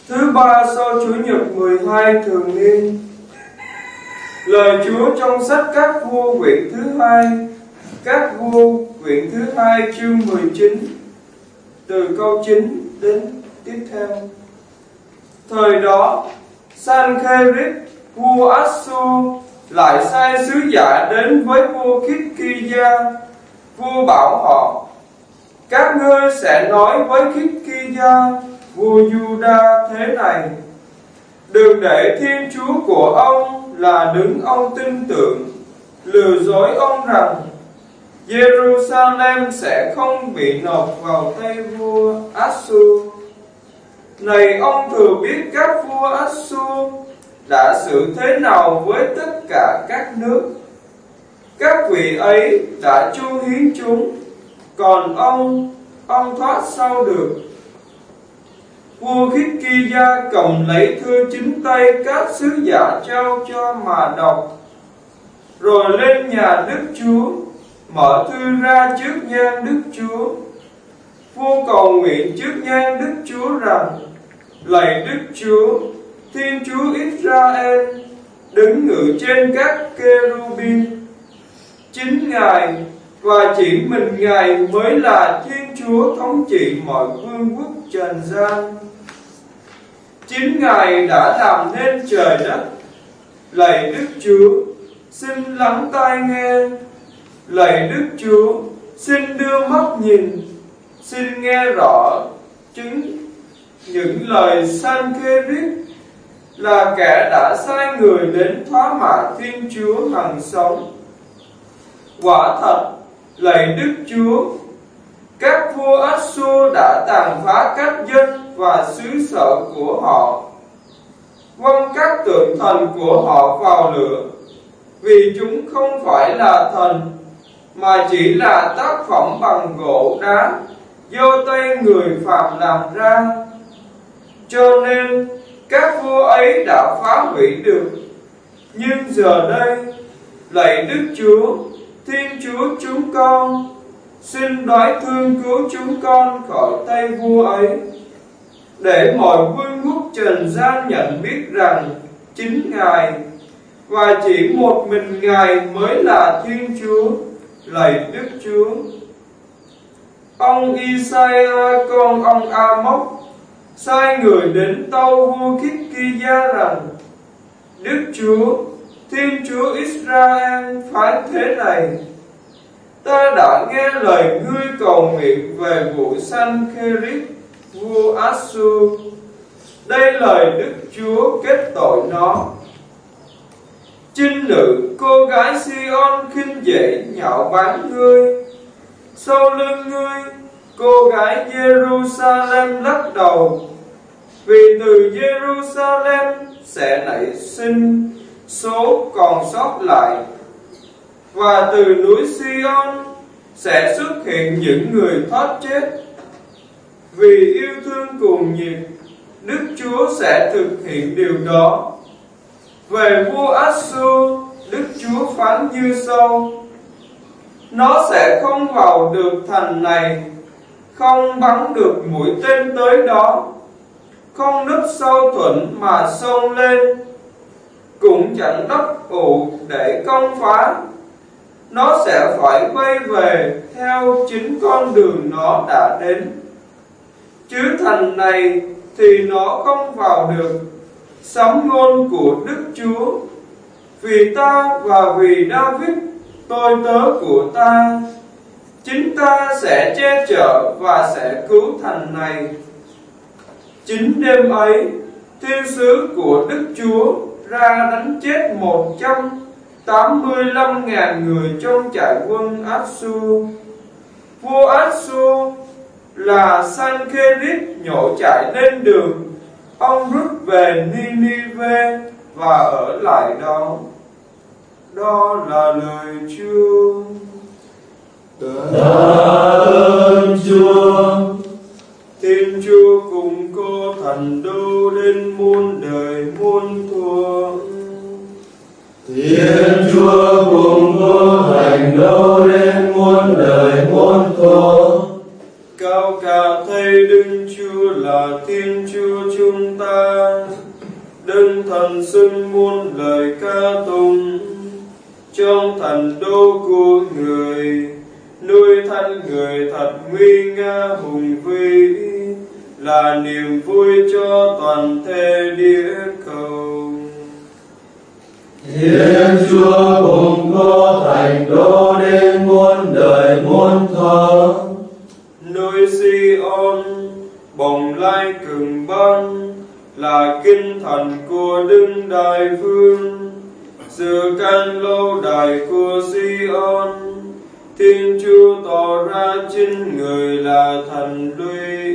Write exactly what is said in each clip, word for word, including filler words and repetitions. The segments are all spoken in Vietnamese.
Thứ ba sau Chủ nhật mười hai thường niên. Lời Chúa trong sách Các Vua quyển thứ hai. Các Vua quyển thứ hai chương mười chín, từ câu chín đến tiếp theo. Thời đó, Sancherib vua Assur lại sai sứ giả đến với vua Khitkia. Vua bảo họ: các ngươi sẽ nói với Khitkia vua Juda thế này: đừng để Thiên Chúa của ông là đứng ông tin tưởng lừa dối ông rằng Jerusalem sẽ không bị nộp vào tay vua Assur. Này, ông thừa biết các vua Assur đã xử thế nào với tất cả các nước. Các vị ấy đã chu hiến chúng, còn ông, ông thoát sao được. Vua Khitkia cầm lấy thư chính tay các sứ giả trao cho mà đọc, rồi lên nhà Đức Chúa, mở thư ra trước nhan Đức Chúa. Vua cầu nguyện trước nhan Đức Chúa rằng: lạy Đức Chúa, Thiên Chúa Israel, đứng ngự trên các Kê-ru-bin, chính Ngài và chỉ mình Ngài mới là Thiên Chúa thống trị mọi vương quốc trần gian. Chính Ngài đã làm nên trời đất. Lạy Đức Chúa, xin lắng tai nghe. Lạy Đức Chúa, xin đưa mắt nhìn. Xin nghe rõ chứng những lời Sancherib là kẻ đã sai người đến thoá mạ Thiên Chúa hằng sống. Quả thật, lạy Đức Chúa, các vua Assur đã tàn phá các dân và xứ sở của họ, quăng các tượng thần của họ vào lửa, vì chúng không phải là thần, mà chỉ là tác phẩm bằng gỗ đá do tay người phàm làm ra. Cho nên các vua ấy đã phá hủy được. Nhưng giờ đây, lạy Đức Chúa, Thiên Chúa chúng con, xin đoái thương cứu chúng con khỏi tay vua ấy, để mọi vương quốc trần gian nhận biết rằng chính Ngài và chỉ một mình Ngài mới là Thiên Chúa, lạy Đức Chúa. Ông Isaiah con ông Amos sai người đến tâu vua Khitkia rằng: Đức Chúa, Thiên Chúa Israel phán thế này: ta đã nghe lời ngươi cầu nguyện về vụ Sancherib vua Assur. Đây lời Đức Chúa kết tội nó. Chinh nữ cô gái Sion khinh dễ nhạo báng ngươi. Sau lưng ngươi, cô gái Jerusalem lắc đầu, vì từ Jerusalem sẽ nảy sinh số còn sót lại, và từ núi Sion sẽ xuất hiện những người thoát chết. Vì yêu thương cuồng nhiệt, Đức Chúa sẽ thực hiện điều đó. Về vua Assur, Đức Chúa phán như sau: nó sẽ không vào được thành này, không bắn được mũi tên tới đó, không núp sau thuẫn mà xông lên, cũng chẳng đắp ụ để công phá. Nó sẽ phải quay về theo chính con đường nó đã đến. Chứ thành này thì nó không vào được. Sấm ngôn của Đức Chúa: vì ta và vì David tôi tớ của ta, chính ta sẽ che chở và sẽ cứu thành này. Chính đêm ấy, thiên sứ của Đức Chúa ra đánh chết một trăm tám mươi lăm ngàn người trong trại quân Assur. Vua Assur là Sancherib nhổ chạy lên đường. Ông rút về Ninive và ở lại đó. Đó là lời Chúa. Tạ ơn Chúa. Thiên Chúa cùng cô thành đô đến muôn đời muôn thuở. Thiên Chúa cùng cô thành đô đến muôn đời muôn thuở. Cao cả thay Đức Chúa là Thiên Chúa chúng ta, Đấng thần xưng muôn lời ca tụng trong thành đô của người, nuôi thân người thật nguy nga hùng vĩ, là niềm vui cho toàn thể địa cầu. Thiên Chúa cùng có thành đô đến muôn đời muôn thuở. Núi Si-on bồng lai cường băng, là kinh thành của Đức Đại Vương. Giữa căn lâu đài của Si-on, Thiên Chúa tỏ ra chính người là thần lũy.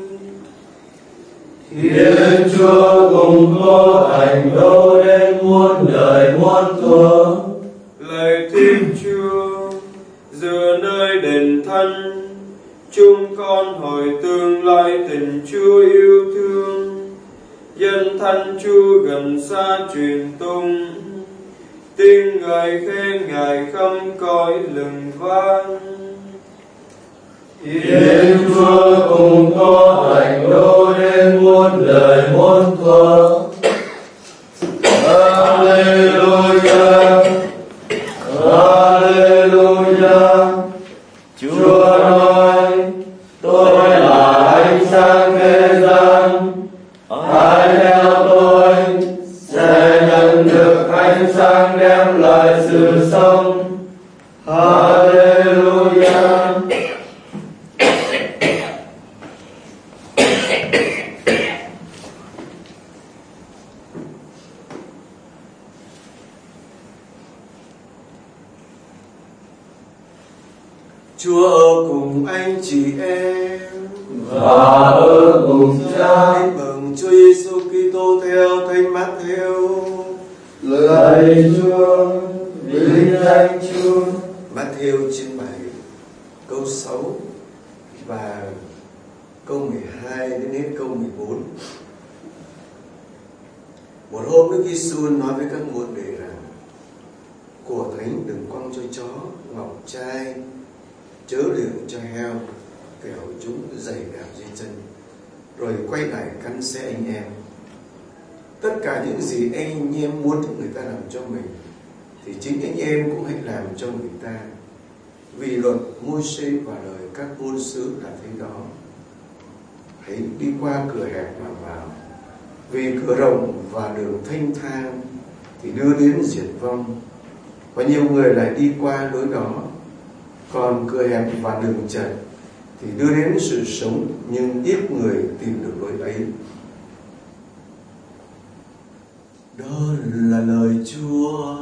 Thiên Chúa cùng có thành đô đến muôn đời muôn thuở. Lạy Thiên Chúa, giữa nơi đền thân, chúng con hồi tương lại tình Chúa yêu thương. Dân thân Chúa gần xa truyền tung, tiếng ngợi khen Ngài khắp cõi lừng vang. Thiên Chúa cùng có thành đô đến muôn đời muôn thuở. Alleluia, Alleluia. Chúa nói, tôi là ánh sáng thế gian, ai theo tôi sẽ nhận được ánh sáng đem lại sự sống. Alleluia. Chúa ở cùng anh chị em và ở cùng Cha. Tin mừng Chúa Giêsu Kitô theo Thánh Mát-thêu. Lạy Chúa, vinh danh Chúa. Mát-thêu chương bảy câu sáu và câu mười hai đến hết câu mười bốn. Một hôm Đức Giêsu nói với các môn đệ rằng: của thánh đừng quăng cho chó, ngọc trai, chớ đựng cho heo, kẻo chúng giày đạp dưới chân, rồi quay lại cắn xé anh em. Tất cả những gì anh em muốn người ta làm cho mình, thì chính anh em cũng hãy làm cho người ta. Vì luật Môi-se và lời các ngôn sứ là thế đó. Hãy đi qua cửa hẹp mà vào, vì cửa rộng và đường thanh thang thì đưa đến diệt vong, và nhiều người lại đi qua lối đó. Còn cửa hẹp và đường chật thì đưa đến sự sống, nhưng ít người tìm được lối ấy. Đó là lời Chúa.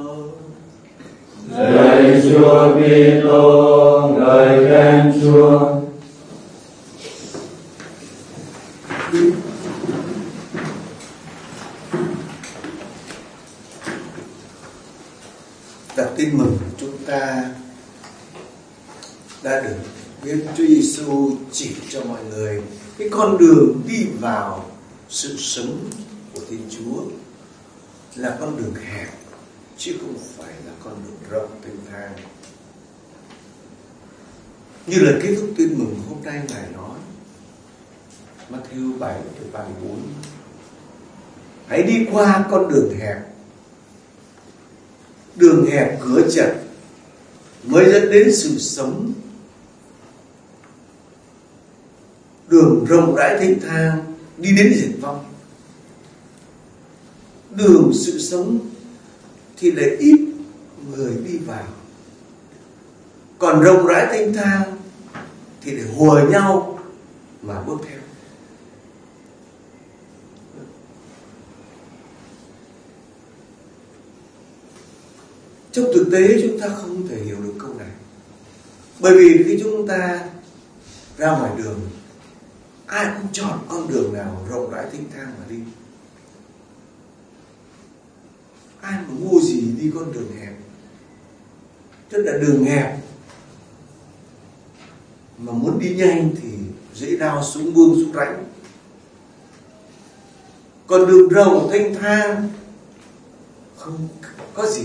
Lạy Chúa Kitô, ngợi khen Chúa. Tập tin mừng chúng ta đã được biết Chúa Giêsu chỉ cho mọi người cái con đường đi vào sự sống của Thiên Chúa là con đường hẹp, chứ không phải là con đường rộng thanh thang. Như là kết thúc tin mừng hôm nay Ngài nói, Mát-thêu bảy từ ba mươi bốn: hãy đi qua con đường hẹp, đường hẹp cửa chật mới dẫn đến sự sống. Đường rộng rãi thanh thang đi đến diệt vong. Đường sự sống thì lại ít người đi vào. Còn rộng rãi thanh thang thì để hùa nhau mà bước theo. Trong thực tế chúng ta không thể hiểu được câu này. Bởi vì khi chúng ta ra ngoài đường, ai cũng chọn con đường nào rộng rãi thanh thang mà đi. Ai mà ngu gì đi con đường hẹp. Tức là đường hẹp mà muốn đi nhanh thì dễ đao xuống mương xuống rãnh. Còn đường rộng thanh thang không có gì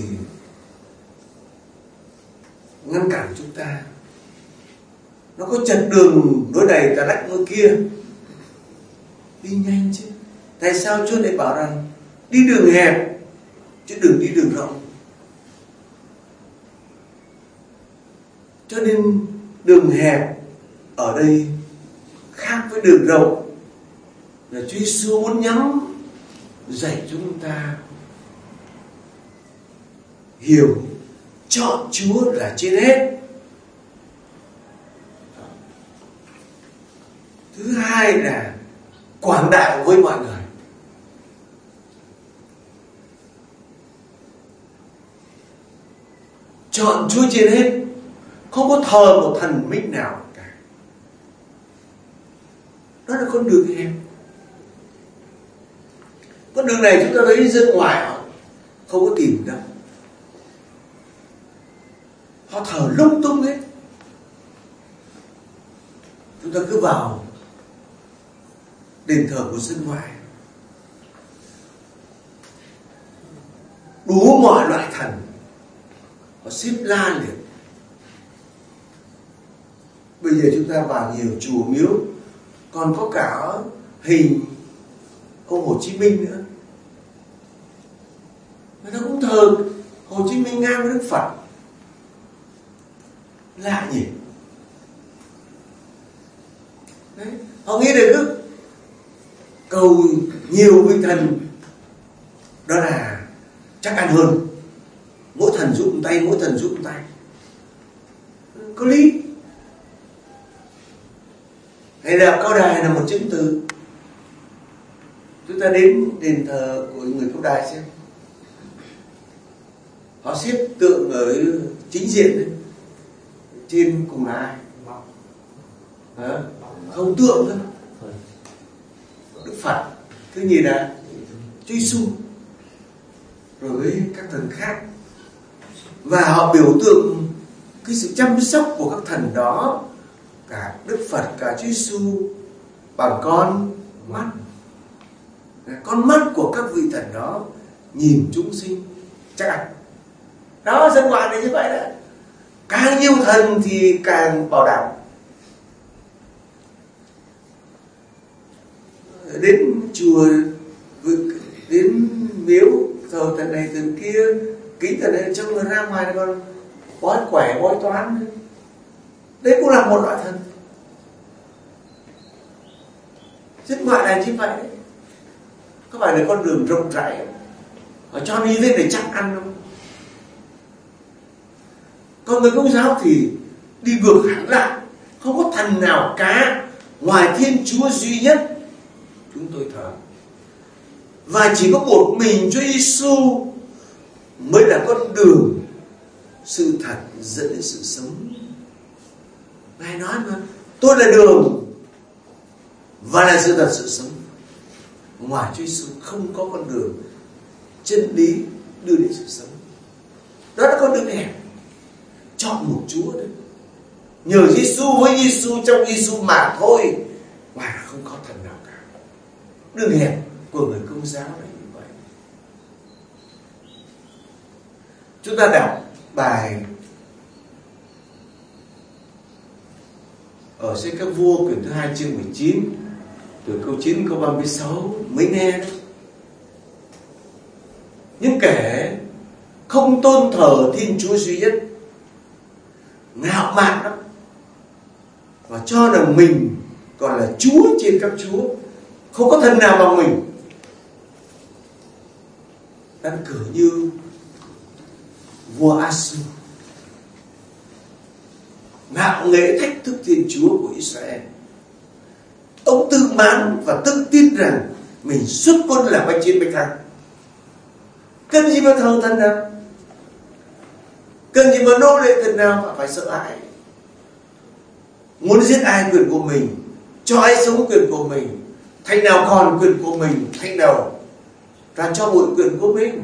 ngăn cản chúng ta. Nó có chật đường nối đầy tà lách nối kia, đi nhanh chứ. Tại sao Chúa lại bảo rằng đi đường hẹp chứ đừng đi đường rộng? Cho nên đường hẹp ở đây khác với đường rộng, là Chúa Giêsu muốn nhắm dạy chúng ta hiểu chọn Chúa là trên hết. Thứ hai là quảng đại với mọi người. Chọn Chúa trên hết, không có thờ một thần minh nào cả. Đó là con đường hẹp. Con đường này chúng ta thấy dân ngoài họ không có tìm đâu. Họ thờ lung tung hết. Chúng ta cứ vào đền thờ của dân ngoại, đủ mọi loại thần, họ xếp la liệt. Bây giờ chúng ta vào nhiều chùa miếu còn có cả hình ông Hồ Chí Minh nữa. Người ta cũng thờ Hồ Chí Minh ngang với Đức Phật. Lạ nhỉ? Đấy, họ nghĩ là cứ cầu nhiều vị thần đó là chắc ăn hơn. Mỗi thần giúp một tay, mỗi thần giúp một tay. Có lý. Hay là Cao Đài là một chứng từ. Chúng ta đến đền thờ của người Cao Đài xem. Họ xếp tượng ở chính diện đấy. Trên cùng là ai? À, không tượng thôi. Đức Phật. Thứ nhì là Chúa Giêsu. Rồi với các thần khác. Và họ biểu tượng cái sự chăm sóc của các thần đó, cả Đức Phật, cả Chúa Giêsu, bằng con mắt. Con mắt của các vị thần đó nhìn chúng sinh chắc ăn. Đó, dân ngoại này như vậy đó. Càng nhiều thần thì càng bảo đảm. Đến chùa, đến miếu thờ thần này thần kia, kính thần này, trong người ra ngoài còn bói quẻ, bói toán. Đấy cũng là một loại thần. Dân ngoại này như vậy đấy. Có phải là con đường rộng rãi họ cho đi lên để chắc ăn không? Còn người Công giáo thì đi ngược hẳn lại. Không có thần nào cả, ngoài Thiên Chúa duy nhất chúng tôi thờ. Và chỉ có một mình Chúa Giêsu mới là con đường, sự thật dẫn đến sự sống. Ngài nói mà, tôi là đường và là sự thật sự sống. Ngoài Chúa Giêsu không có con đường chân lý đưa đến sự sống. Đó là con đường hẹp. Chọn một Chúa đấy. Nhờ Giêsu với Giêsu, trong Giêsu mà thôi. Ngoài là không có thần nào cả. Đường hẹp của người Công giáo là như vậy. Chúng ta đọc bài ở sách Các Vua quyển thứ hai chương mười chín, từ câu chín câu ba mươi sáu mới nghe đấy. Nhưng kẻ không tôn thờ Thiên Chúa duy nhất, ngạo mạn lắm, và cho rằng mình còn là Chúa trên các chúa, không có thần nào bằng mình, đang cử như vua A-xu, ngạo nghễ thách thức Thiên Chúa của Israel. Ông tự mãn và tự tin rằng mình xuất quân là bách chiến bách thắng. Cần gì mà thờ thần nào? Cần gì mà nô lệ thần nào mà phải sợ hãi? Muốn giết ai quyền của mình, cho ai sống quyền của mình, thành nào còn quyền của mình, thành nào ra cho bụi quyền của mình.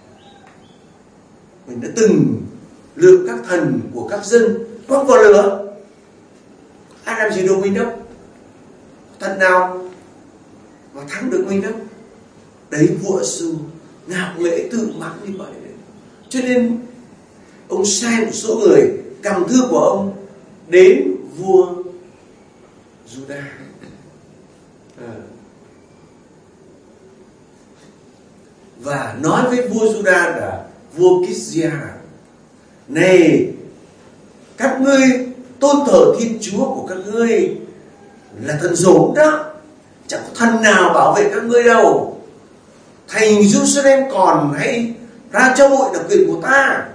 Mình đã từng lựa các thần của các dân quăng vào lửa. Ai làm gì được mình đâu. Thần nào mà thắng được mình đâu. Đấy, vua A-xu ngạo nghễ tự mãn như vậy đấy. Cho nên ông sai một số người cầm thư của ông đến vua Juda. À, và nói với vua Juda là vua Kizia: này, các ngươi tôn thờ Thiên Chúa của các ngươi là thần rỗng đó, chẳng có thần nào bảo vệ các ngươi đâu. Thành Jerusalem còn hay ra cho bụi là quyền của ta.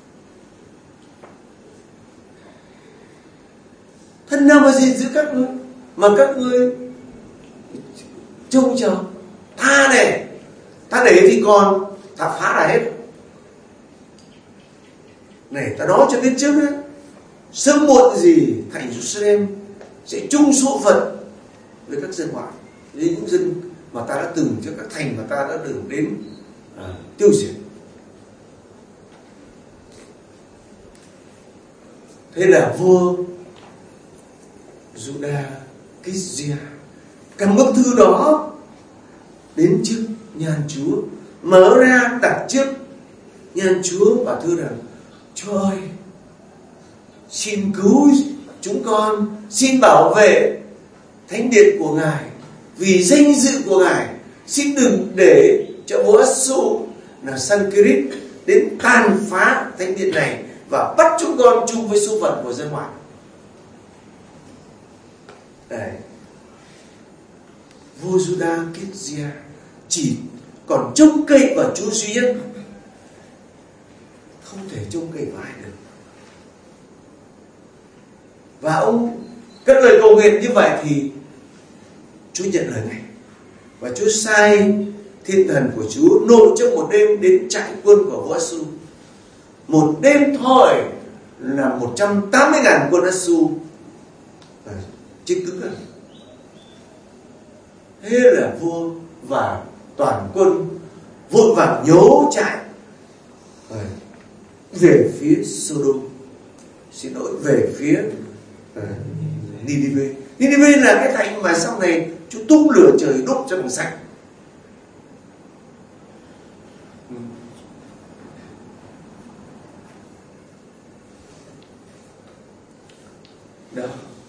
Thần nào mà gìn giữ các ngươi mà các ngươi trông chờ? Ta này, ta để thì còn, ta phá là hết. Này, ta nói cho biết trước đấy, sớm muộn gì thành Jerusalem sẽ chung số phận với các dân ngoại, với những dân mà ta đã từng, cho các thành mà ta đã từng đến à, tiêu diệt. Thế là vua Juda Kizia cầm bức thư đó đến trước nhan Chúa, mở ra đặt trước nhan Chúa và thưa rằng: Chúa ơi, xin cứu chúng con, xin bảo vệ thánh điện của Ngài, vì danh dự của Ngài, xin đừng để cho vua Asuryên là Sankerib đến tàn phá thánh điện này và bắt chúng con chung với số phận của dân ngoại. Đấy. Vua Juda Kizia chỉ còn trông cậy vào Chúa duy nhất, không thể trông cậy vào ai được. Và ông cất lời cầu nguyện như vậy thì Chúa nhận lời này, và Chúa sai thiên thần của Chúa nổi trong một đêm đến trại quân của vua Asuryên. Một đêm thôi là một trăm tám mươi ngàn quân Asuryên chết cứng rồi. Thế là vua và toàn quân vội vàng nhố chạy về phía Sodom, xin lỗi, về phía uh, Ninive. Ninive là cái thành mà sau này Chúa tung lửa trời đốt cho bằng sạch. Đó.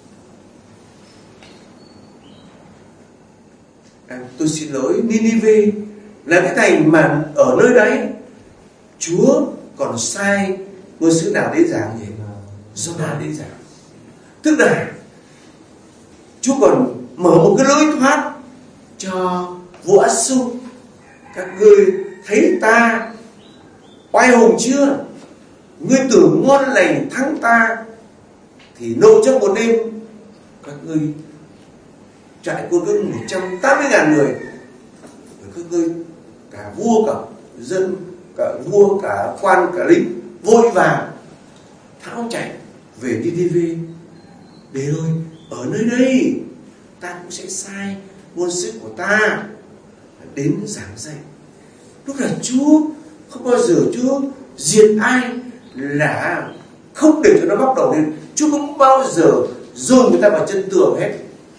À, tôi xin lỗi, Ninive là cái thành mà ở nơi đấy Chúa còn sai ngôn sứ nào đến giảng gì? Jonah đến giảng. Tức là Chúa còn mở một cái lối thoát cho vua Asuryên. Các ngươi thấy ta oai hùng chưa? Ngươi tưởng ngon lành thắng ta, thì nộ trong một đêm các ngươi trại quân với một trăm tám mươi ngàn người, các ngươi cả vua cả dân, cả vua cả quan cả lính vội vàng tháo chạy về Ninive. Để rồi ở nơi đây ta cũng sẽ sai ngôn sứ của ta đến giảng dạy. Lúc là Chúa không bao giờ Chúa diệt ai là không để cho nó bắt đầu lên. Chúa không bao giờ dồn người ta vào chân tường hết.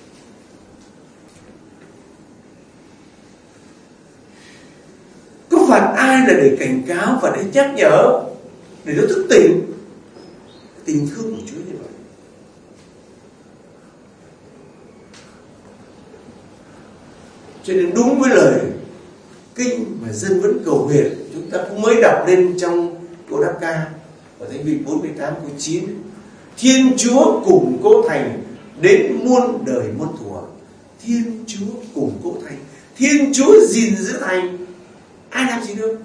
Có phạt ai là để cảnh cáo và để nhắc nhở, để nó thức tỉnh. Tình thương của Chúa như vậy. Cho nên đúng với lời kinh mà dân vẫn cầu nguyện, chúng ta cũng mới đọc lên trong câu đáp ca ở Thánh Vịnh bốn mươi tám câu chín: Thiên Chúa củng cố thành đến muôn đời muôn thuở. Thiên Chúa củng cố thành, Thiên Chúa gìn giữ thành. Ai làm gì được?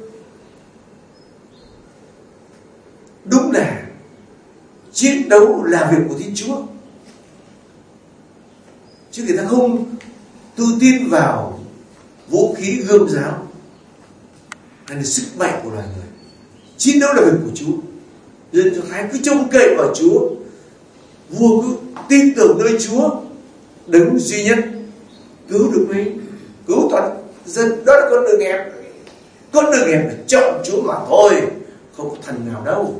Đúng là chiến đấu là việc của Thiên Chúa, chứ người ta không tư tin vào vũ khí gươm giáo hay là sức mạnh của loài người. Chiến đấu là việc của Chúa. Dân Do Thái cứ trông cậy vào Chúa, vua cứ tin tưởng nơi Chúa đứng duy nhất cứu được mình, cứu toàn dân. Đó là con đường hẹp. Con đường hẹp là chọn Chúa mà thôi, không có thần nào đâu.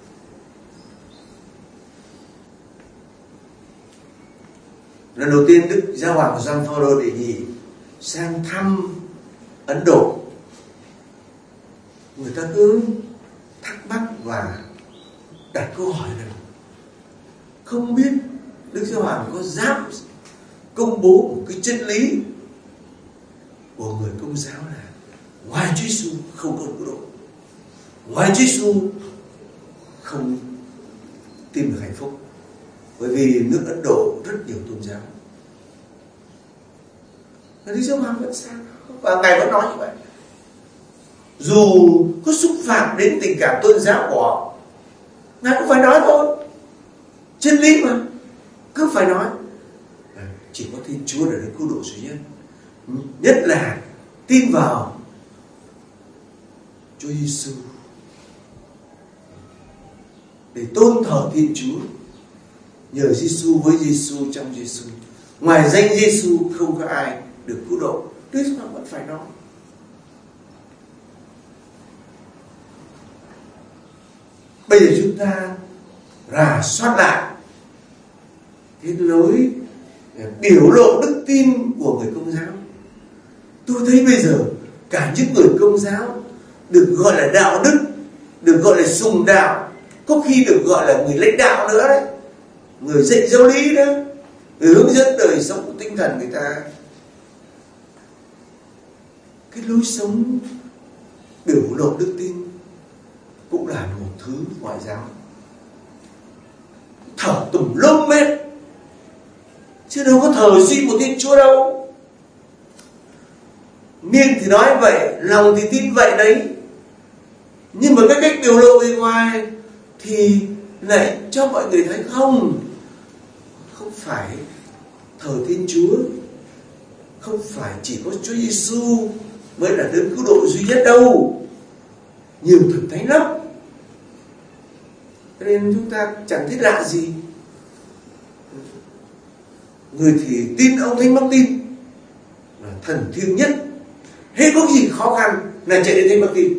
Lần đầu tiên Đức Giáo hoàng Gioan Phaolô đệ nhị sang thăm Ấn Độ, người ta cứ thắc mắc và đặt câu hỏi là không biết Đức Giáo hoàng có dám công bố một cái chân lý của người Công giáo là ngoài Chúa Giêsu không có cứu độ, ngoài Chúa Giêsu không tìm được hạnh phúc. Bởi vì nước Ấn Độ rất nhiều tôn giáo. Và Đức Giáo Hoàng vẫn sao? Và Ngài vẫn nói như vậy. Dù có xúc phạm đến tình cảm tôn giáo của họ, Ngài cũng phải nói thôi. Chân lý mà, cứ phải nói. Chỉ có Thiên Chúa là được cứu độ duy nhất. Nhất là tin vào Chúa Giêsu để tôn thờ Thiên Chúa, nhờ Giêsu với Giêsu trong Giêsu. Ngoài danh Giêsu không có ai được cứu độ. Đức Giáo Hoàng vẫn phải nói. Bây giờ chúng ta rà soát lại cái lối biểu lộ đức tin của người Công giáo. Tôi thấy bây giờ cả những người Công giáo được gọi là đạo đức, được gọi là sùng đạo, có khi được gọi là người lãnh đạo nữa đấy, người dạy giáo lý đó, người hướng dẫn đời sống của tinh thần người ta. Cái lối sống biểu lộ đức tin cũng là một thứ ngoại giao, thờ tùm lum hết, chứ đâu có thờ duy một Thiên Chúa đâu. Miệng thì nói vậy, lòng thì tin vậy đấy, nhưng mà cái cách biểu lộ bên ngoài thì lại cho mọi người thấy không, không phải thờ Thiên Chúa, không phải chỉ có Chúa Giêsu mới là đấng cứu độ duy nhất đâu, nhiều thần thánh lắm. Cho nên chúng ta chẳng thấy lạ gì. Người thì tin ông Thánh Martin là thần thiêng nhất, hết có gì khó khăn là chạy đến Thánh Martin.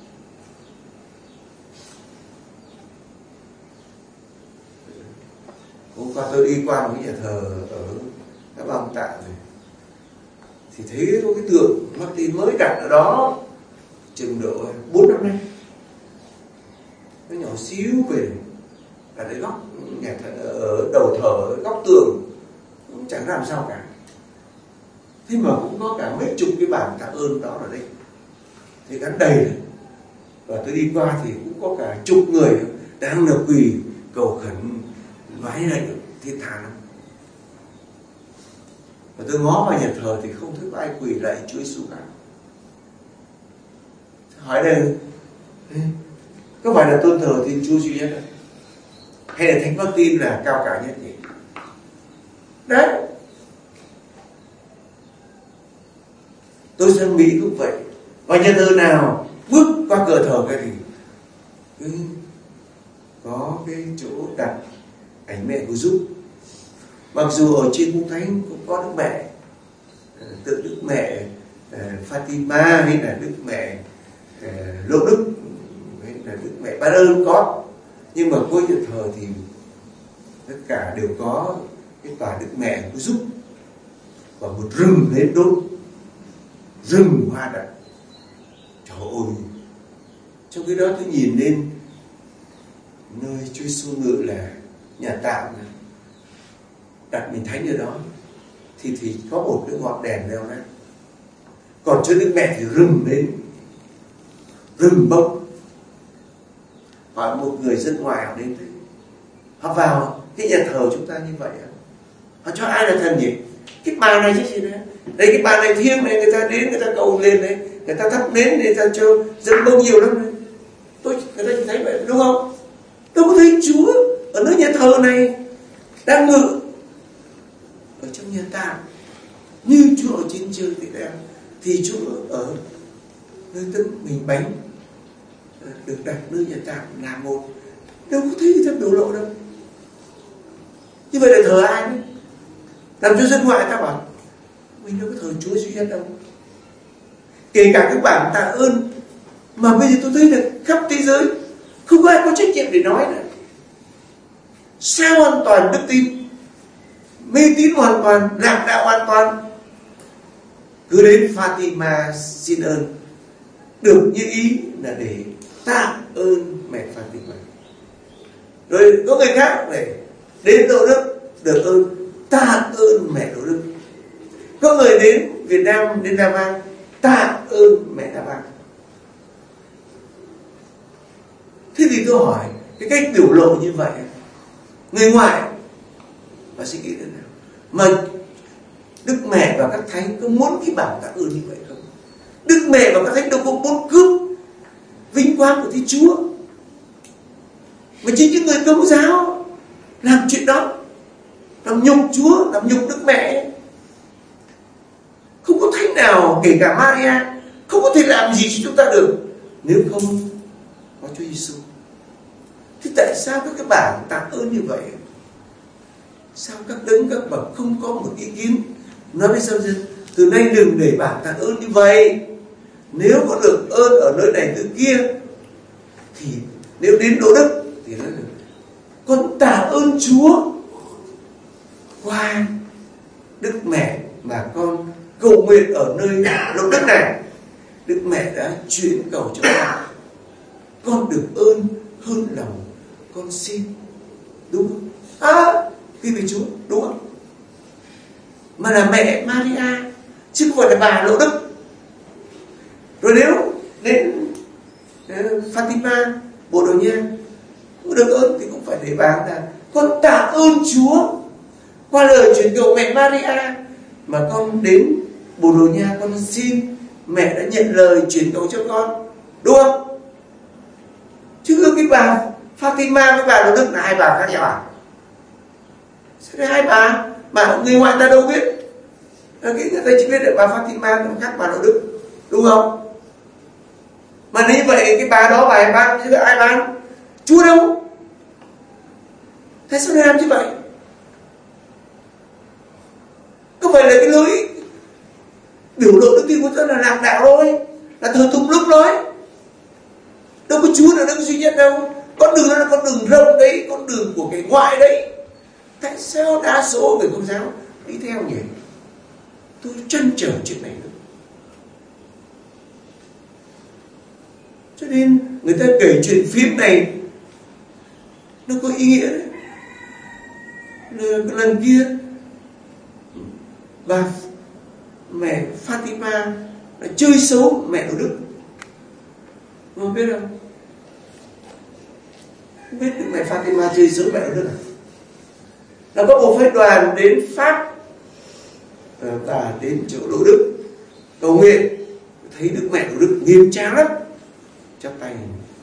Hôm qua tôi đi qua một cái nhà thờ ở Các Bang Tạ này, thì thấy có cái tượng Martin mới đặt ở đó chừng độ bốn năm nay, nó nhỏ xíu về ở đấy góc nhà thờ, ở đầu thờ góc tường, cũng chẳng làm sao cả. Thế mà cũng có cả mấy chục cái bản tạ ơn đó ở đây, thì gắn đầy này. Và tôi đi qua thì cũng có cả chục người đang nở quỳ cầu khẩn vái lạy thiên thà lắm. Và tôi ngó vào nhà thờ thì không thấy có ai quỳ lạy Chúa Giêsu cả. Hỏi đây, có phải là tôn thờ Thiên Chúa duy nhất không? Hay là Thánh Martin là cao cả nhất nhỉ? Đấy. Tôi sang Mỹ cũng vậy. Và nhà thờ nào bước qua cờ thờ cái thì ừ, có cái chỗ đặt ảnh mẹ của Giúp. Mặc dù ở trên cung thánh cũng có Đức Mẹ, tượng Đức Mẹ uh, Fatima hay là Đức Mẹ uh, Lộ Đức hay là Đức Mẹ Ban Ơn có, nhưng mà cuối nhà thờ thì tất cả đều có cái tòa Đức Mẹ của Giúp và một rừng lên đốt, rừng hoa đặt. Trời ơi, trong cái đó tôi nhìn lên nơi Chúa Giêsu ngự là nhà tạm này, đặt mình thánh ở đó thì thì có một cái ngọn đèn leo ra, còn cho Đức Mẹ thì rừng lên, rừng bốc. Hỏi một người dân ngoài họ đến thế, họ vào cái nhà thờ chúng ta như vậy, họ cho ai là thần nhỉ? Cái bà này chứ gì đấy, đây cái bà này thiêng này, người ta đến người ta cầu lên đấy, người ta thắp nến, người ta cho dân bông nhiều lắm đấy. Tôi người ta chỉ thấy vậy đúng không? Đâu có thấy Chúa ở nơi nhà thờ này đang ngự ở trong nhà tạm như Chúa ở trên trời thì đang, thì Chúa ở nơi tâm mình bánh được đặt nơi nhà tạm là một. Đâu có thấy người ta biểu lộ đâu. Như vậy là thờ ai đấy? Làm cho dân ngoại ta bảo mình đâu có thờ Chúa duy nhất đâu. Kể cả các bản tạ ơn mà bây giờ tôi thấy là khắp thế giới không có ai có trách nhiệm để nói nữa. Sao hoàn toàn đức tin, mê tín hoàn toàn, lạc đạo hoàn toàn, cứ đến Fatima xin ơn, được như ý là để tạ ơn mẹ Fatima. Rồi có người khác để đến Độ Đức được ơn tạ ơn mẹ Độ Đức. Có người đến Việt Nam, đến Nam An tạ ơn mẹ La Vang. Thế thì tôi hỏi, cái cách biểu lộ như vậy, người ngoại và suy nghĩ thế nào? Mà Đức Mẹ và các thánh có muốn cái bảo tạ ơn như vậy không? Đức Mẹ và các thánh đâu có muốn cướp vinh quang của Thiên Chúa, mà chính những người Công giáo làm chuyện đó, làm nhục Chúa, làm nhục Đức Mẹ. Không có thánh nào, kể cả Maria, không có thể làm gì cho chúng ta được nếu không có Chúa Giêsu. Thế tại sao các cái bản tạ ơn như vậy? Sao các đấng các bậc không có một ý kiến nói với sao dân từ nay đừng để bản tạ ơn như vậy? Nếu có được ơn ở nơi này nơi kia, thì nếu đến Đỗ Đức thì nói là con tạ ơn Chúa qua Đức Mẹ mà con cầu nguyện ở nơi Đỗ Đức này. Đức Mẹ đã chuyển cầu cho con, con được ơn hơn lòng con xin, đúng không? À, khi về Chúa, đúng không? Mà là mẹ Maria, chứ không phải là bà Đỗ Đức. Rồi nếu đến Fatima, Bồ Đào Nha, cũng được ơn thì cũng phải để bà là con tạ ơn Chúa qua lời chuyển cầu mẹ Maria mà con đến Bồ Đào Nha, con xin mẹ đã nhận lời chuyển cầu cho con, đúng không? Chứ cái bà Fatima với bà Đỗ Đức là hai bà khác nhau à? Sẽ hai bà mà người ngoại ta đâu biết. Cái người ta chỉ biết là bà Fatima nó khác bà Đỗ Đức, đúng không? Mà như vậy cái bà đó bà ai ban chứ ai ban? Chúa đâu? Thế sao lại làm như vậy? Có phải là cái lối biểu lộ đức tin của tôi là lạc đạo thôi, là thờ tùng lúc thôi, đâu có Chúa là đấng duy nhất đâu. Con đường đó là con đường rộng đấy, con đường của cái ngoại đấy. Tại sao đa số người Công giáo đi theo nhỉ? Tôi trăn trở chuyện này nữa. Cho nên người ta kể chuyện phim này nó có ý nghĩa đấy. Lần kia bà mẹ Fatima đã chơi xấu mẹ Đỗ Đức, không biết không? Không biết được mẹ Fatima chơi xấu mẹ Đỗ Đức à? Là có một phái đoàn đến Pháp và đến chỗ Đỗ Đức cầu nguyện, thấy Đức Mẹ Đỗ Đức nghiêm trang lắm, chắp tay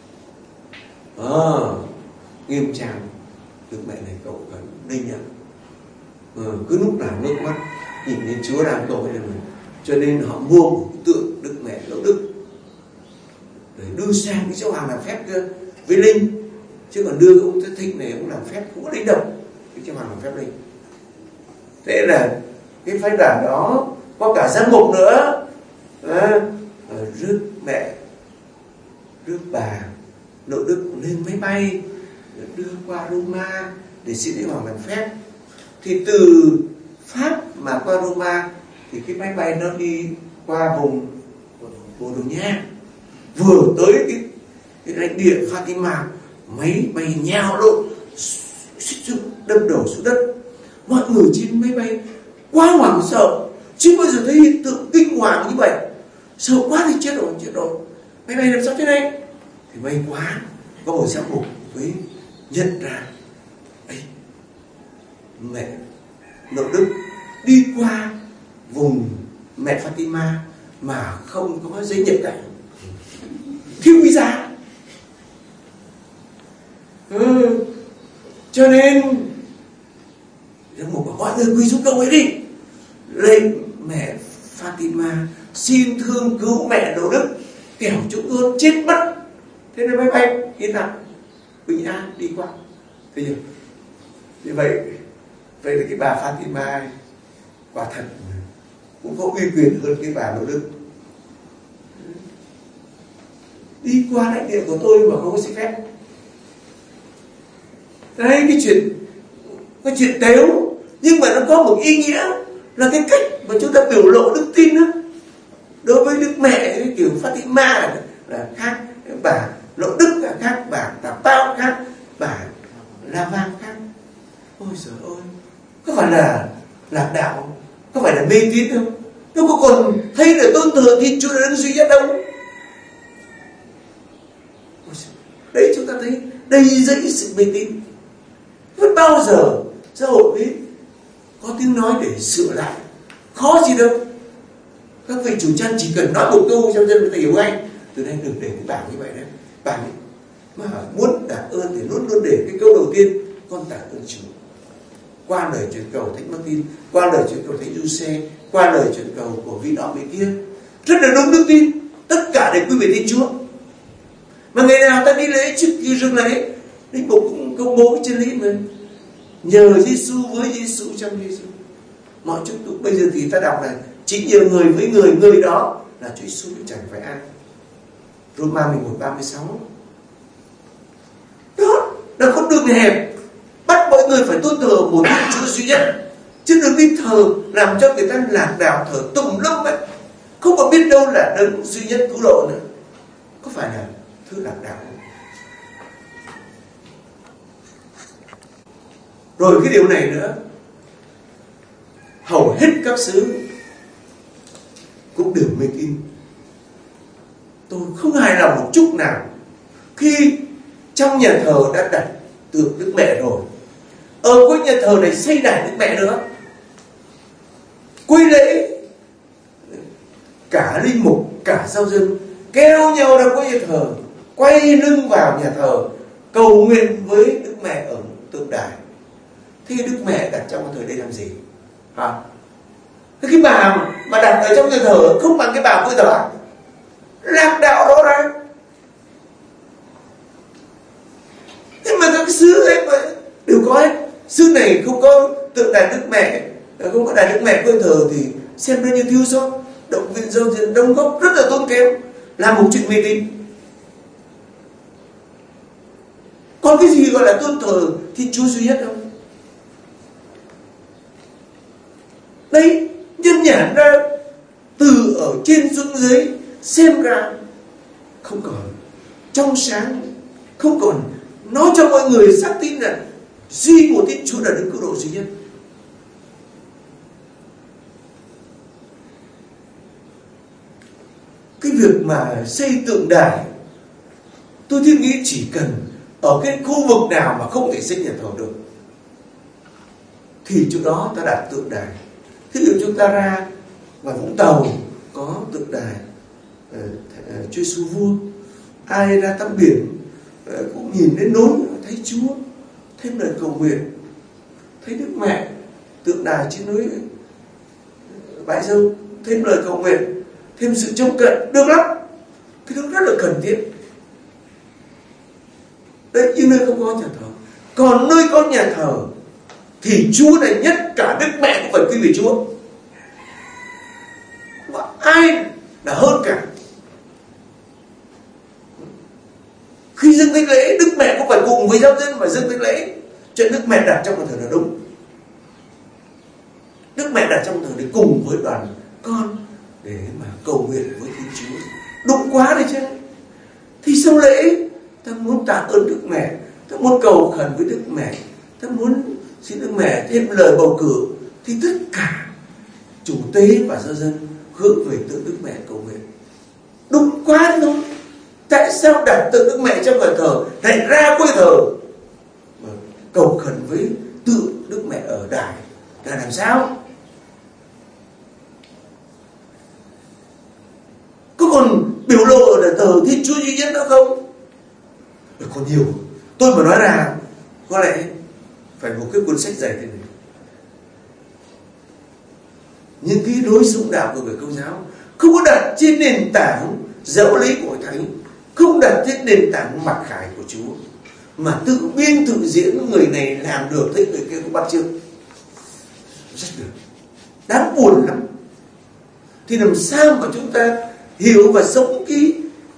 à, nghiêm trang. Đức Mẹ này cậu cần đây nhận à, cứ lúc nào nước mắt nhìn đến Chúa đang cầu với mình, cho nên họ mua một tượng Đức Mẹ Đỗ Đức để đưa sang cái chỗ hàng làm phép kia với linh, chứ còn đưa ông Thế Thịnh này ông làm phép không có linh động cái chỗ hàng làm phép linh. Thế là cái phái đoàn đó có cả giám mục nữa à, rước mẹ rước bà Đỗ Đức lên máy bay đưa qua Roma để xin lễ hoàng làm phép. Thì từ Pháp mà qua Roma thì cái máy bay nó đi qua vùng Bồ Đào Nha, vừa tới cái, cái lãnh địa Fatima, máy bay nhào lộn đâm đầu xuống đất. Mọi người trên máy bay quá hoảng sợ, chưa bao giờ thấy hiện tượng kinh hoàng như vậy. Sợ quá thì chết rồi, chết rồi, máy bay làm sao thế này? Thì may quá có một giám mục mới nhận ra ấy, mẹ Đỗ Đức đi qua vùng mẹ Fatima mà không có giấy nhập cảnh, thiếu visa. Ừ. Cho nên giám mục bảo mọi người quỳ xuống cầu ấy đi, lên mẹ Fatima xin thương cứu mẹ Đỗ Đức, kẻo chúng tôi chết mất. Thế nên máy bay yên lặng bình an đi qua. Thế nhưng như vậy vậy là cái bà Fatima quả thật cũng có uy quyền hơn cái bà Đỗ Đức. Đi qua lãnh địa của tôi mà không có xin phép. Đấy, cái chuyện cái chuyện tếu, nhưng mà nó có một ý nghĩa là cái cách mà chúng ta biểu lộ đức tin đó. Đối với Đức Mẹ cái kiểu Fatima là khác, bà Đỗ Đức là khác, bà Tà Bao khác, bà La Vang khác. Ôi giời ơi, có phải là lạc đạo, có phải là mê tín không? Nó có còn thấy là tôn thờ Thiên Chúa là đấng duy nhất đâu. Đấy, chúng ta thấy đầy dẫy sự mê tín. Vẫn bao giờ xã hội ấy có tiếng nói để sửa lại, khó gì đâu. Các vị chủ chăn chỉ cần nói một câu cho dân người ta hiểu ngay. Từ nay đừng để cái bảng như vậy đấy. Bảng ấy, mà muốn tạ ơn thì luôn luôn để cái câu đầu tiên: con tạ ơn Chúa. Qua lời truyền cầu Thánh Martin, qua lời truyền cầu Thánh Giuse, qua lời truyền cầu của vị đó vị kia, rất là đông đức tin, tất cả đều quy về Thiên Chúa. Mà ngày nào ta đi lễ, trước khi dâng lễ, Linh Mục cũng công bố cái chân lý mà: nhờ Giêsu với Giêsu trong Giêsu. Mọi chúng tôi bây giờ thì ta đọc là chỉ nhờ người với người, người đó là Chúa Giêsu, chẳng phải ai. Roma mười một ba mươi sáu. Đó là con đường hẹp bắt mọi người phải tôn thờ một Thiên Chúa duy nhất, chứ đừng đi thờ làm cho người ta lạc đạo, thờ tùm lum ấy, không có biết đâu là đấng duy nhất cứu độ nữa. Có phải là thứ lạc đạo không? Rồi cái điều này nữa, hầu hết các xứ cũng đều mê tín. Tôi không hài lòng một chút nào khi trong nhà thờ đã đặt tượng Đức Mẹ rồi, ở cuối nhà thờ này xây đài Đức Mẹ nữa. Quy lễ, cả linh mục, cả giáo dân kéo nhau ra cuối nhà thờ, quay lưng vào nhà thờ, cầu nguyện với Đức Mẹ ở tượng đài. Thế Đức Mẹ đặt trong nhà thờ đây làm gì? Hả? Cái bà mà đặt ở trong nhà thờ không bằng cái bà cuối thờ, lạc đạo rõ ràng. Thế mà các xứ ấy mà đều có ấy. Xứ này không có tượng đài Đức Mẹ, không có đài Đức Mẹ cuối thờ thì xem ra như thiếu sót, động viên dâu dân đóng góp rất là tốn kém, là một chuyện mê tín. Còn cái gì gọi là tôn thờ Thiên Chúa duy nhất không? Đấy, nhân nhản ra từ ở trên xuống dưới, xem ra không còn trong sáng, không còn nói cho mọi người xác tin là duy một Thiên Chúa là đấng cứu độ duy nhất. Cái việc mà xây tượng đài, tôi thiết nghĩ chỉ cần ở cái khu vực nào mà không thể xây nhà thờ được thì chỗ đó ta đặt tượng đài. Thí dụ chúng ta ra ngoài Vũng Tàu có tượng đài uh, uh, Chúa Giêsu Vua, ai ra tắm biển uh, cũng nhìn đến nối thấy Chúa, thêm lời cầu nguyện, thấy Đức Mẹ tượng đài trên núi Bãi Dâu, thêm lời cầu nguyện, thêm sự trông cậy, được lắm. Cái đó rất là cần thiết. Đấy, như nơi không có nhà thờ. Còn nơi có nhà thờ thì Chúa này nhất, cả Đức Mẹ cũng phải quy về Chúa. Và ai là hơn cả? Khi dâng thánh lễ, Đức Mẹ cũng phải cùng với giáo dân mà dâng thánh lễ. Cho nên Đức Mẹ đặt trong nhà thờ là đúng. Đức Mẹ đặt trong nhà thờ để cùng với đoàn con để mà cầu nguyện với Thiên Chúa. Đúng quá đấy chứ. Thì sau lễ ta muốn tạ ơn Đức Mẹ, ta muốn cầu khẩn với Đức Mẹ, ta muốn xin Đức Mẹ thêm lời bầu cử, thì tất cả chủ tế và giáo dân hướng về tượng Đức Mẹ cầu nguyện. Đúng quá thôi. Tại sao đặt tượng Đức Mẹ trong nhà thờ lại ra cuối thờ mà cầu khẩn với tượng Đức Mẹ ở đài là làm sao? Có còn biểu lộ ở thờ Thiên Chúa duy nhất nữa không? Còn nhiều. Tôi mà nói ra có lẽ phải một cái cuốn sách dày thế này. Nhưng cái lối sống đạo của người Công giáo không có đặt trên nền tảng dẫu lý của Thánh, không đặt trên nền tảng mặc khải của Chúa, mà tự biên tự diễn. Người này làm được, thấy người kia cũng bắt chước. Rất được. Đáng buồn lắm. Thì làm sao mà chúng ta hiểu và sống cái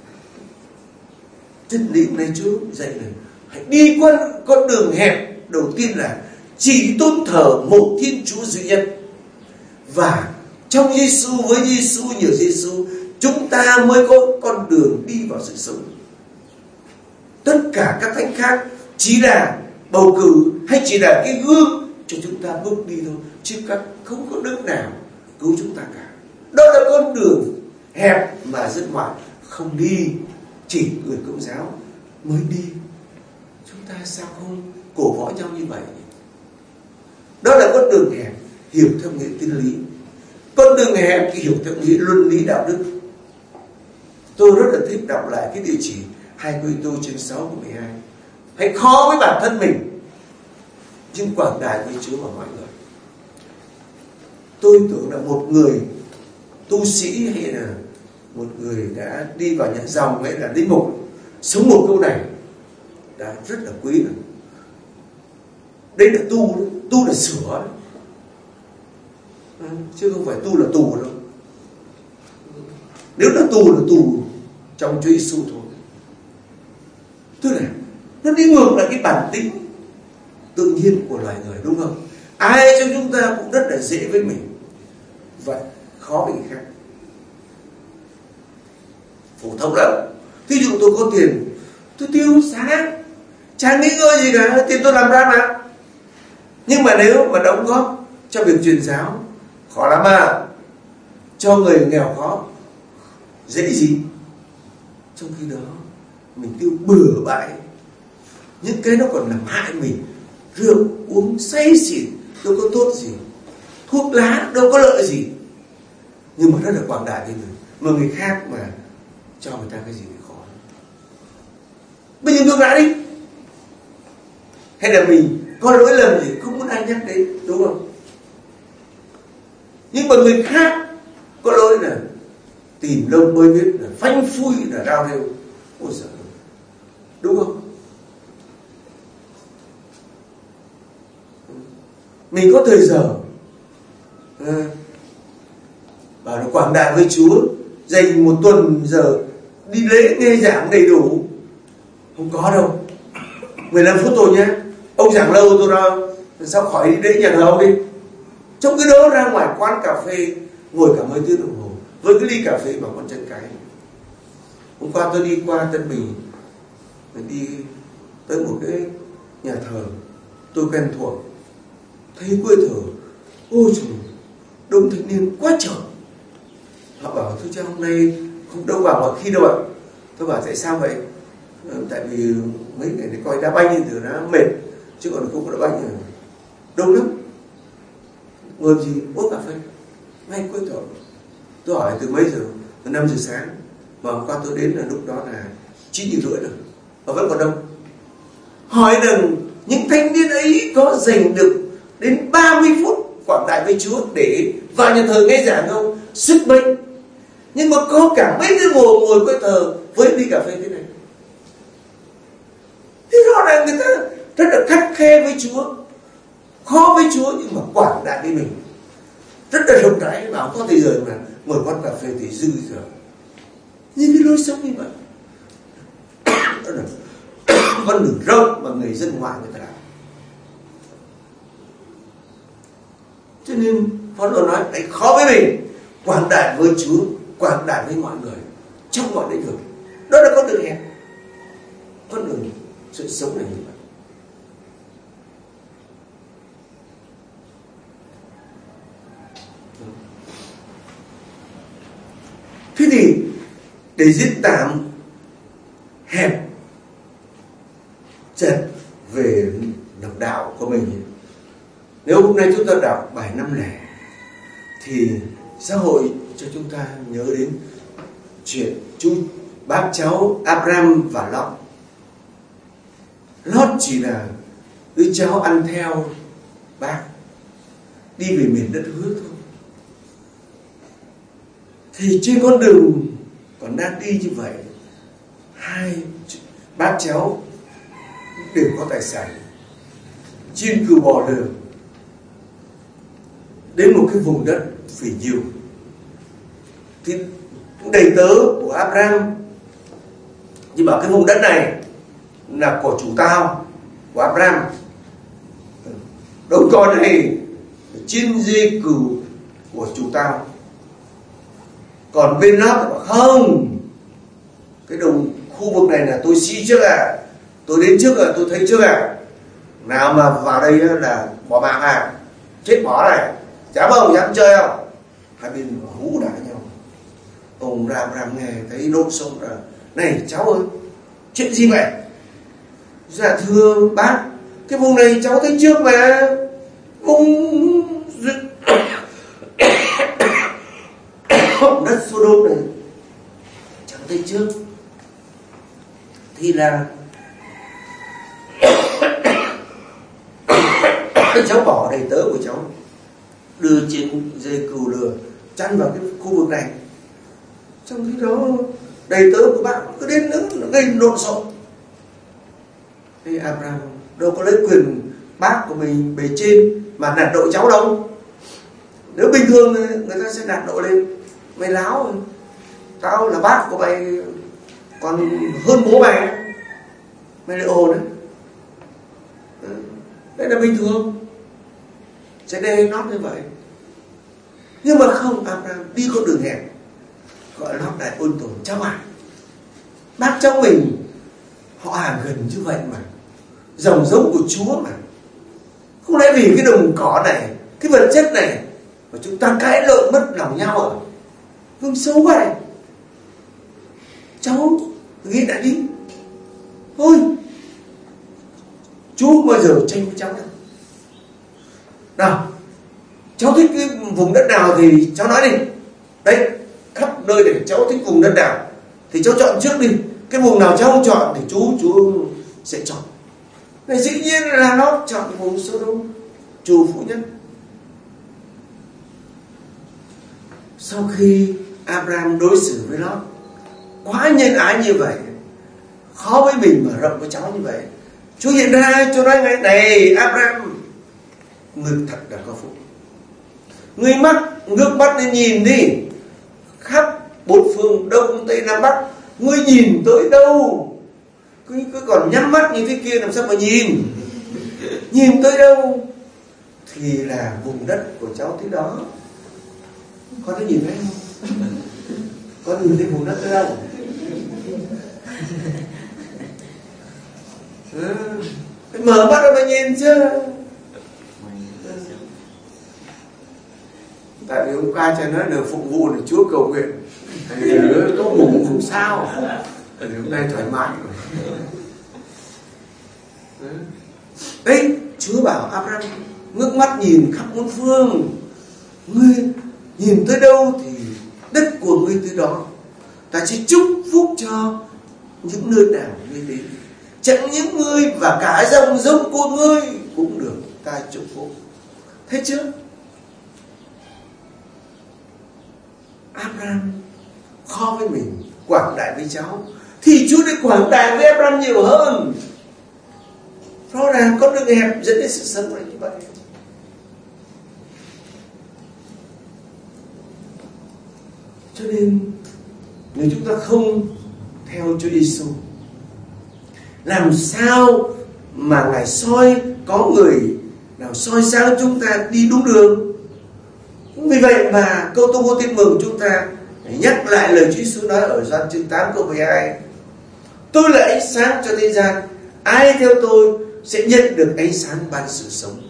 chân lý này Chúa dạy này? Hãy đi qua con đường hẹp. Đầu tiên là chỉ tôn thờ một Thiên Chúa duy nhất, và trong Giêsu với Giêsu, nhờ Giêsu chúng ta mới có con đường đi vào sự sống. Tất cả các thánh khác chỉ là bầu cử hay chỉ là cái gương cho chúng ta bước đi thôi, chứ các không có đức nào cứu chúng ta cả. Đó là con đường hẹp mà dân ngoại không đi, chỉ người Công giáo mới đi. Chúng ta sao không cổ võ nhau như vậy? Đó là con đường hẹp hiểu theo nghĩa tiên lý, con đường hẹp hiểu theo nghĩa luân lý đạo đức. Tôi rất là thích đọc lại cái địa chỉ hai Cô-rinh-tô chương sáu của mười hai. Hãy khó với bản thân mình, nhưng quảng đại với Chúa và mọi người. Tôi tưởng là một người tu sĩ hay là một người đã đi vào nhận dòng hay là linh mục sống một câu này đã rất là quý rồi. Đây là tu, tu là sửa, chứ không phải tu là tù đâu. Nếu là tù là tù trong Chúa Giêsu thôi. Tức là nó đi ngược lại cái bản tính tự nhiên của loài người, đúng không? Ai trong chúng ta cũng rất là dễ với mình, vậy khó với người khác. Phổ thông lắm. Ví dụ tôi có tiền, tôi tiêu sáng, chẳng nghĩ ngơi gì cả, tiền tôi làm ra mà. Nhưng mà nếu mà đóng góp cho việc truyền giáo, khó lắm à. Cho người nghèo khó, dễ gì. Trong khi đó mình tiêu bừa bãi, những cái nó còn làm hại mình. Rượu uống say xỉn đâu có tốt gì, thuốc lá đâu có lợi gì, nhưng mà rất là quảng đại với người. Mà người khác mà cho người ta cái gì thì khó. Bây giờ ngược lại đi, hay là mình có lỗi lầm gì không muốn ai nhắc đến, đúng không? Nhưng mà người khác có lỗi là tìm lông mới biết, là phanh phui, là rao rêu. Ôi giời, đúng không? Mình có thời giờ à, bảo là quảng đại với Chúa, dành một tuần giờ đi lễ nghe giảng đầy đủ, không có đâu. mười lăm phút thôi nhé, ông giảng lâu tôi đâu, sao khỏi đi lễ nhà thờ ông đi. Trong cái đó ra ngoài quán cà phê ngồi cả mấy tiếng đồng hồ với cái ly cà phê bằng con chân cái. Hôm qua tôi đi qua Tân Bình, tôi đi tới một cái nhà thờ tôi quen thuộc, thấy quê thờ, ôi trời, đông thanh niên quá trời. Họ bảo thôi chứ hôm nay không đâu vào mà khi đâu ạ. Tôi bảo tại sao vậy? Tại vì mấy ngày này coi đá banh thì nó mệt, chứ còn không có đá banh rồi. Đông lắm. Ngồi gì uống cà phê ngay quê thờ. Tôi hỏi từ mấy giờ? Từ năm giờ sáng. Mà hôm qua tôi đến là lúc đó là chín giờ rưỡi rồi, và vẫn còn đông. Hỏi rằng những thanh niên ấy có dành được đến ba mươi phút quảng đại với Chúa để vào nhà thờ nghe giảng không? Sức bệnh. Nhưng mà có cả mấy đứa ngồi ngồi quê thờ với ly cà phê thế này. Thế rõ ràng người ta rất là khắt khe với Chúa, khó với Chúa, nhưng mà quảng đại với mình rất là rộng rãi. Bảo có thời giờ mà ngồi quán cà phê thì dư giờ. Nhưng cái lối sống như vậy đó là con đường rộng mà người dân ngoại người ta làm. Cho nên Phaolô nói đấy, khó với mình, quảng đại với Chúa, quảng đại với mọi người trong mọi lĩnh vực. Đó là con đường hẹp, con đường sự sống này như vậy. Thế thì để diễn tả hẹp chật về độc đạo của mình, nếu hôm nay chúng ta đọc bài năm lẻ thì xã hội cho chúng ta nhớ đến chuyện chú bác cháu Abraham và Lót. Lót chỉ là đứa cháu ăn theo bác đi về miền đất hứa thôi. Thì trên con đường còn đang đi như vậy, hai bác cháu đều có tài sản, chiên cừu bò lừa, đến một cái vùng đất phỉ nhiêu. Thì đầy tớ của Abraham thì bảo cái vùng đất này là của chủ tao, của Abraham. Đồng cỏ này chiên dê cừu của chủ tao. Còn bên Lót bảo không, cái đồng khu vực này là tôi xí trước à, tôi đến trước à, tôi thấy trước à, nào mà vào đây là bỏ mạng à, chết bỏ này, dám không, dám chơi không? hai bên hú đả nhau. Ông Abraham nghe thấy lộn xộn rồi. Này cháu ơi, chuyện gì vậy? Dạ thưa bác, cái vùng này cháu thấy trước mà. Vùng đất Sodom này cháu thấy trước. Thì là cháu bỏ đầy tớ của cháu đưa trên dây cừu lừa chăn vào cái khu vực này. Trong khi đó đầy tớ của bác cứ đến nữa gây lộn xộn. Thế Abraham đâu có lấy quyền bác của mình bề trên mà nạt độ cháu đâu. Nếu bình thường người ta sẽ nạt độ lên: mày láo rồi, tao là bác của mày còn hơn bố mày, mày lại ồn đấy. Đấy là bình thường, sẽ đê nót như vậy. Nhưng mà không, Abraham đi con đường hẹp, gọi là đại ôn tồn. Cháu à, bác cháu mình họ hàng gần như vậy mà, dòng giống của Chúa mà. Không lẽ vì cái đồng cỏ này, cái vật chất này mà chúng ta cãi lộn mất lòng nhau à? Không xấu vậy. Cháu nghĩ đã đi thôi, Chúa không bao giờ tranh với cháu đâu. Nào, cháu thích cái vùng đất nào thì cháu nói đi. Đấy, khắp nơi để cháu thích vùng đất nào thì cháu chọn trước đi. Cái vùng nào cháu không chọn thì chú chú sẽ chọn. Này dĩ nhiên là nó chọn vùng Sodom, chùa phụ nhân. Sau khi Abraham đối xử với nó quá nhân ái như vậy, khó với mình mà rộng với cháu như vậy, Chúa hiện ra cho nói ngay: này Abraham, người thật là có phúc. Người mắt ngước mắt lên nhìn đi, khắp bốn phương đông tây nam bắc, ngươi nhìn tới đâu? Cứ, cứ còn nhắm mắt như thế kia làm sao mà nhìn? Nhìn tới đâu thì là vùng đất của cháu thế đó. Con thấy nhìn thấy không? Con nhìn thấy vùng đất đó đâu? À, phải mở mắt ra mà nhìn chứ. Tại vì hôm qua cha nói là phục vụ để Chúa cầu nguyện, thì có ngủ cũng không sao. Thì hôm nay thoải mái rồi. Đấy, Chúa bảo Abraham ngước mắt nhìn khắp bốn phương, ngươi nhìn tới đâu thì đất của ngươi tới đó. Ta chỉ chúc phúc cho những nơi nào ngươi đến, chẳng những ngươi và cả dòng giống của ngươi cũng được ta chúc phúc. Thấy chưa? Abraham khó với mình, quảng đại với cháu, thì Chúa đã quảng đại với Abraham nhiều hơn. Rõ ràng con đường hẹp dẫn đến sự sống là như vậy. Cho nên nếu chúng ta không theo Chúa Giêsu, làm sao mà Ngài soi, có người nào soi sáng chúng ta đi đúng đường? Vì vậy mà câu tuyên ngôn tin mừng chúng ta nhắc lại lời Chúa Giêsu nói ở Gioan chương tám câu mười hai: tôi là ánh sáng cho thế gian, ai theo tôi sẽ nhận được ánh sáng ban sự sống.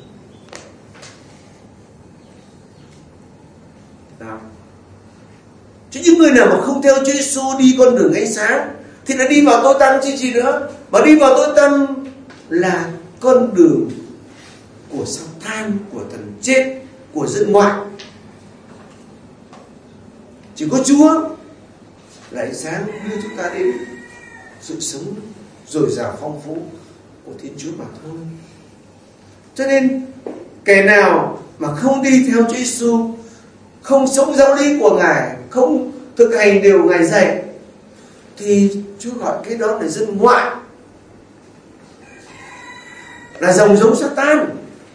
Nào, chứ những người nào mà không theo Chúa Giêsu đi con đường ánh sáng thì là đi vào tối tăm chứ gì nữa. Mà đi vào tối tăm là con đường của Sa-tan, của thần chết, của dân ngoại. Chỉ có Chúa là ánh sáng đưa chúng ta đến sự sống dồi dào phong phú của Thiên Chúa mà thôi. Cho nên kẻ nào mà không đi theo Chúa Giêsu, không sống giáo lý của Ngài, không thực hành điều Ngài dạy, thì Chúa gọi cái đó là dân ngoại, là dòng giống Sa-tan.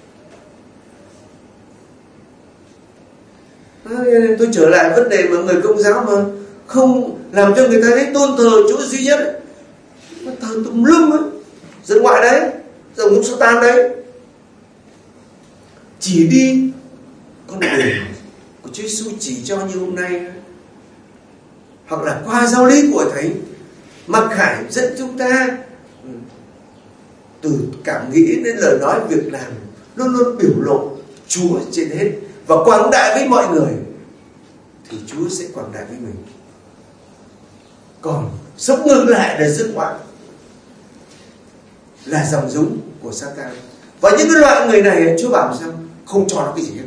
Tôi trở lại vấn đề mà người Công giáo mà không làm cho người ta thấy tôn thờ Chúa duy nhất ấy, nó thờ tùm lum ấy, dân ngoại đấy, dòng giống Sa-tan đấy. Chỉ đi con đường của Chúa Giêsu chỉ cho như hôm nay, hoặc là qua giáo lý của Thánh Mặc Khải dẫn chúng ta từ cảm nghĩ đến lời nói việc làm luôn luôn biểu lộ Chúa trên hết và quảng đại với mọi người. thì Chúa sẽ quảng đại với mình. Còn sống ngược lại là dứt ngoại, là dòng dũng của Satan. Và những cái loại người này Chúa bảo sao? Không cho nó cái gì hết.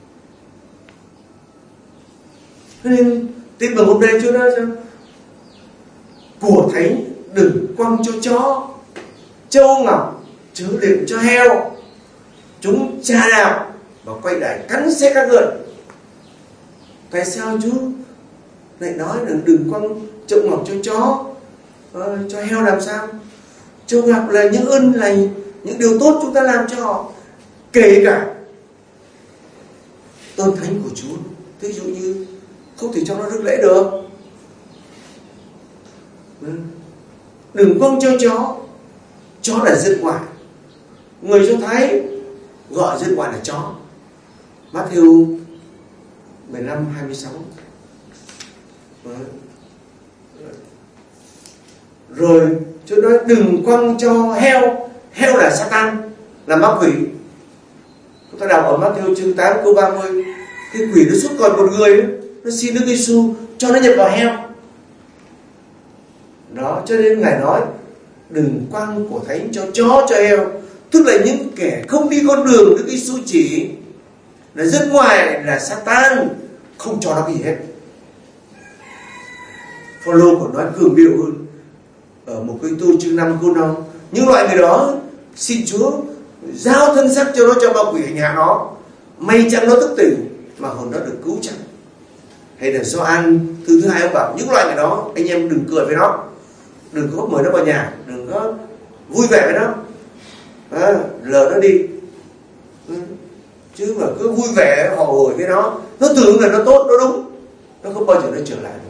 Nên tin mừng hôm nay Chúa nói sao? Của thánh đừng quăng cho chó, châu ngọc chớ đựng cho heo, chúng tra đạp và quay lại cắn xé các ngựa. Tại sao Chúa lại nói đừng đừng quăng châu ngọc cho chó, ờ, cho heo làm sao? Châu ngọc là những ơn lành, những điều tốt chúng ta làm cho họ, kể cả ơn thánh của Chúa. Ví dụ như không thể cho nó rước lễ được, đừng quăng cho chó. Chó là dân ngoại, người Do Thái gọi dân ngoại là chó. Matthew mười lăm hai mươi sáu. Rồi Chúa nói đừng quăng cho heo. Heo là Satan, là ma quỷ. Chúng ta đọc ở Matthew chương tám câu ba mươi, cái quỷ nó xuất còn một người ấy, nó xin Đức Giêsu cho nó nhập vào heo. Đó, cho nên Ngài nói đừng quăng của thánh cho chó cho heo, tức là những kẻ không đi con đường Đức Giêsu chỉ, là dân ngoài, là Satan, không cho nó gì hết. Phaolô còn nói cường điệu hơn ở một Cô-rinh-tô chương năm câu năm, những loại người đó xin Chúa giao thân xác cho nó, cho ma quỷ hành hạ nó, may chăng nó thức tỉnh mà hồn nó được cứu chăng. Hay là Gioan thứ thứ hai ông bảo những loại người đó anh em đừng cười với nó, đừng có mời nó vào nhà, đừng có vui vẻ với nó, à, lờ nó đi, ừ. Chứ mà cứ vui vẻ họ hồi với nó, nó tưởng là nó tốt, nó đúng, nó không bao giờ nó trở lại được.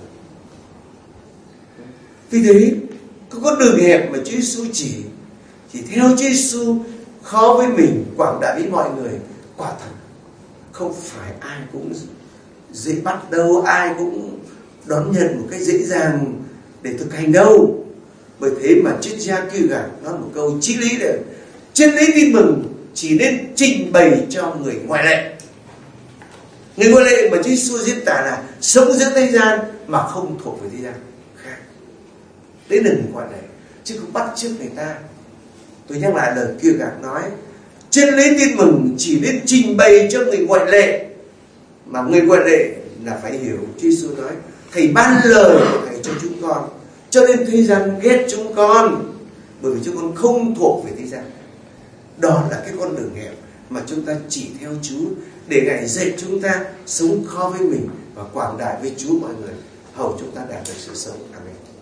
Vì thế có con đường hẹp mà Chúa Giêsu chỉ, chỉ theo Chúa Giêsu khó với mình, quảng đại với mọi người. Quả thật không phải ai cũng dễ bắt đâu, ai cũng đón nhận một cách dễ dàng để thực hành đâu. Bởi thế mà triết gia Kierkegaard nói một câu chí lý là chân lý tin mừng chỉ nên trình bày cho người ngoại lệ. Người ngoại lệ mà Chúa Giêsu diễn tả là sống giữa thế gian mà không thuộc về thế gian khác. Đấy là người ngoại lệ, chứ không bắt chước người ta. Tôi nhắc lại lời Kierkegaard nói, chân lý tin mừng chỉ nên trình bày cho người ngoại lệ, mà người ngoại lệ là phải hiểu. Chúa Giêsu nói Thầy ban lời của Thầy cho chúng con, cho nên thế gian ghét chúng con, bởi vì chúng con không thuộc về thế gian. Đó là cái con đường hẹp mà chúng ta chỉ theo Chúa, để Ngài dạy chúng ta sống khó với mình và quảng đại với Chúa mọi người, hầu chúng ta đạt được sự sống. Amen.